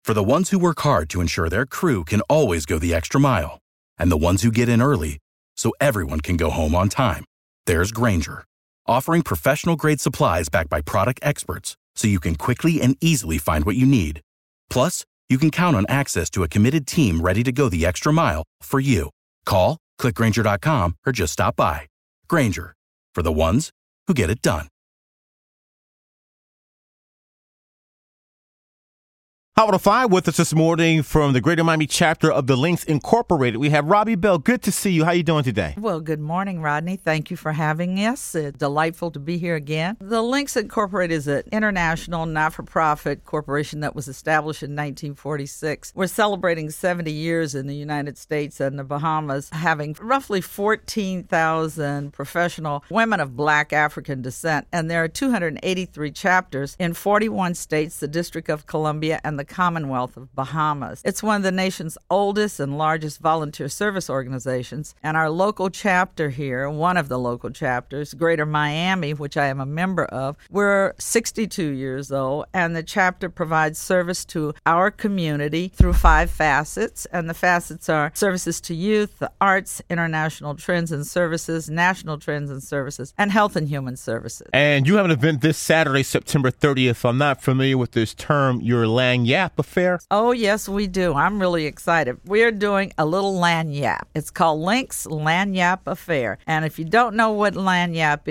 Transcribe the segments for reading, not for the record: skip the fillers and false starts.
For the ones who work hard to ensure their crew can always go the extra mile, and the ones who get in early so everyone can go home on time, there's Grainger, offering professional-grade supplies backed by product experts so you can quickly and easily find what you need. Plus, you can count on access to a committed team ready to go the extra mile for you. Call, click Grainger.com, or just stop by. Grainger, for the ones who get it done. Hot 105 with us this morning from the Greater Miami chapter of the Links Incorporated. We have Robbie Bell. Good to see you. How are you doing today? Well, good morning, Rodney. Thank you for having us. It's delightful to be here again. The Links Incorporated is an international not-for-profit corporation that was established in 1946. We're celebrating 70 years in the United States and the Bahamas, having roughly 14,000 professional women of Black African descent. And there are 283 chapters in 41 states, the District of Columbia, and the Commonwealth of Bahamas. It's one of the nation's oldest and largest volunteer service organizations, and our local chapter here, one of the local chapters, Greater Miami, which I am a member of, we're 62 years old, and the chapter provides service to our community through 5 facets, and the facets are services to youth, the arts, international trends and services, national trends and services, and health and human services. And you have an event this Saturday, September 30th. I'm not familiar with this term, your Lagniappe affair. Oh, yes, we do. I'm really excited. We're doing a little lagniappe. It's called Links Lagniappe Affair. And if you don't know what lagniappe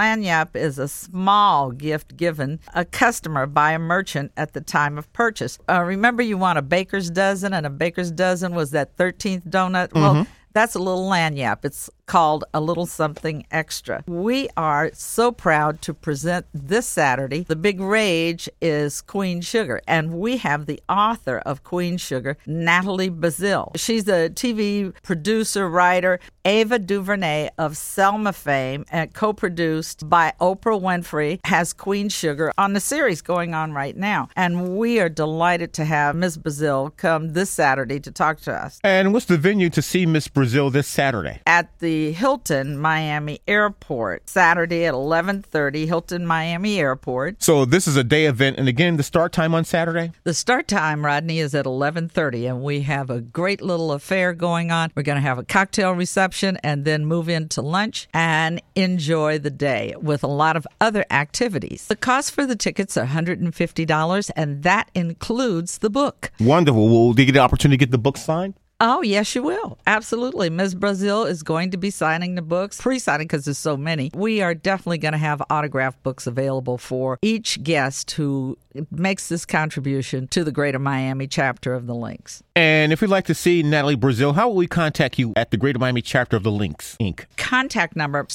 is a small gift given a customer by a merchant at the time of purchase. Remember, you want a baker's dozen, and a baker's dozen was that 13th donut? Mm-hmm. Well, that's a little lagniappe. It's called A Little Something Extra. We are so proud to present this Saturday. The big rage is Queen Sugar, and we have the author of Queen Sugar, Natalie Bazile. She's a TV producer, writer, Ava DuVernay of Selma fame, and co-produced by Oprah Winfrey, has Queen Sugar on the series going on right now. And we are delighted to have Ms. Bazile come this Saturday to talk to us. And what's the venue to see Ms. Bazile this Saturday? At the Hilton Miami Airport, Saturday at 11:30, Hilton Miami Airport. So this is a day event, and again, the start time on Saturday? The start time, Rodney, is at 11:30, and we have a great little affair going on. We're going to have a cocktail reception and then move into lunch and enjoy the day with a lot of other activities. The cost for the tickets are $150, and that includes the book. Wonderful. Will they get the opportunity to get the book signed? Oh, yes, you will. Absolutely. Ms. Bazile is going to be signing the books, pre-signing because there's so many. We are definitely going to have autographed books available for each guest who makes this contribution to the Greater Miami chapter of the Links. And if we'd like to see Natalie Bazile, how will we contact you at the Greater Miami chapter of the Links, Inc.? Contact number is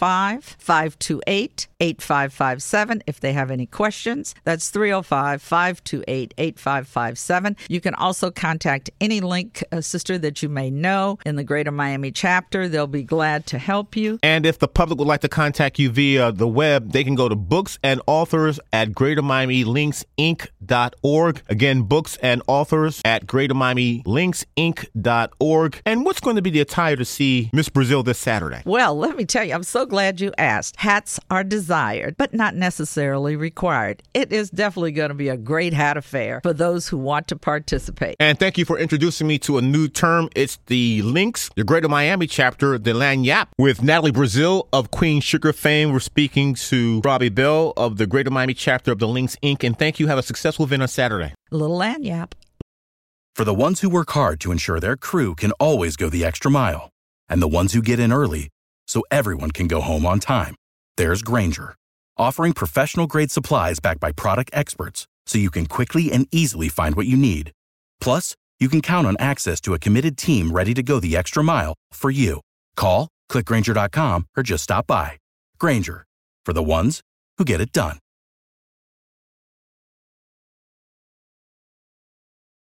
305-528-8557 if they have any questions. That's 305-528-8557. You can also contact any Link sister that you may know in the Greater Miami chapter. They'll be glad to help you. And if the public would like to contact you via the web, they can go to books and authors at GreaterMiamiLinksInc.org. Again, books and authors at GreaterMiamiLinksInc.org. And what's going to be the attire to see Miss Bazile this Saturday? Well, let me tell you, I'm so glad you asked. Hats are desired, but not necessarily required. It is definitely going to be a great hat affair for those who want to participate. And thank you for introducing me to a new term. It's the Links, the Greater Miami chapter, the Lagniappe, with Natalie Bazile of Queen Sugar fame. We're speaking to Robbie Bell of the Greater Miami chapter of the Links, Inc. And thank you. Have a successful event on Saturday. A little lagniappe. For the ones who work hard to ensure their crew can always go the extra mile, and the ones who get in early so everyone can go home on time, there's Grainger, offering professional-grade supplies backed by product experts so you can quickly and easily find what you need. Plus, you can count on access to a committed team ready to go the extra mile for you. Call, click Grainger.com, or just stop by. Grainger, for the ones who get it done.